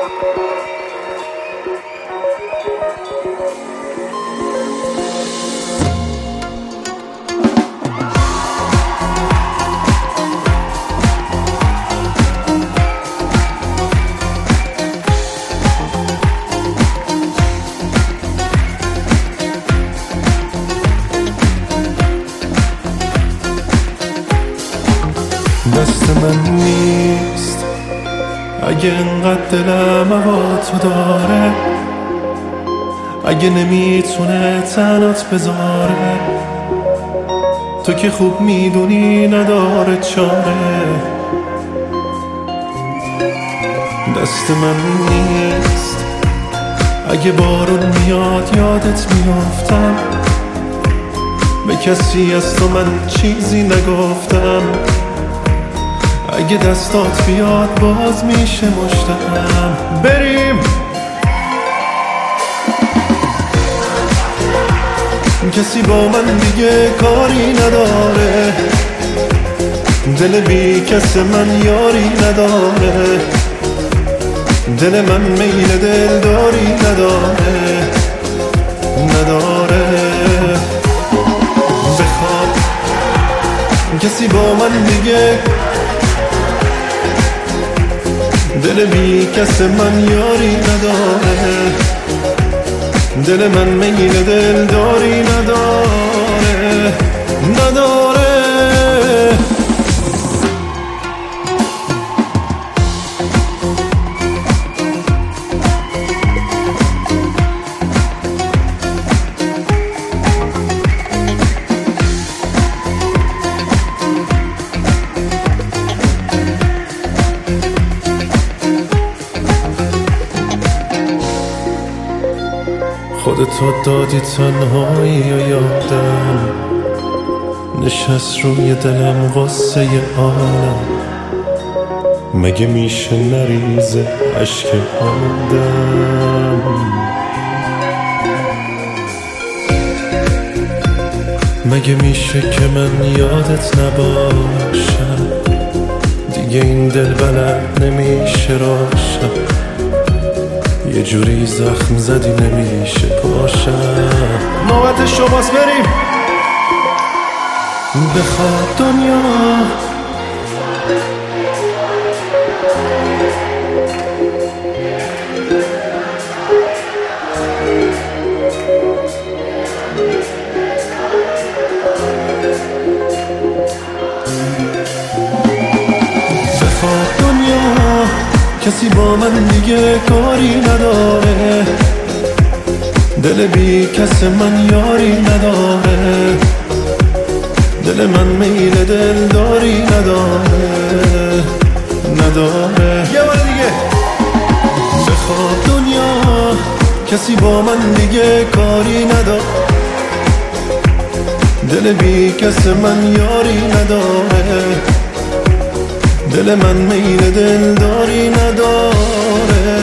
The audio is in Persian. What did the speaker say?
دست من نیست اگه انقدر دلم هوا تو داره، اگه نمیتونه تنات بذاره، تو که خوب میدونی نداره چاره. دست من نیست اگه بارون میاد یادت میافتم، به کسی از تو من چیزی نگفتم، اگه دستات بیاد باز میشه مشتم. بریم کسی با من دیگه کاری نداره، دل بی کس من یاری نداره، دل من میل دل داری نداره بخواب کسی با من دیگه، دل بی کس من یاری نداره، دل من میل دل داری نداره خودتو دادی تنهایی و یادم نشست روی دلم غصه عالم، مگه میشه نریزه عشق آدم؟ مگه میشه که من یادت نباشم، دیگه این دل بلد نمیشه راشم، یه جوری زخم زدی نمیشه پاشم. نوبت شماست بریم بخواب دنیا، بخواب دنیا کسی با من دیگه کاری نداره، دل بی کس من یاری نداره، دل من میل دل داری نداره یه بار دیگه بخواب دنیا کسی با من دیگه کاری نداره، دل بی کس من یاری نداره، دل من میل دل داری نداره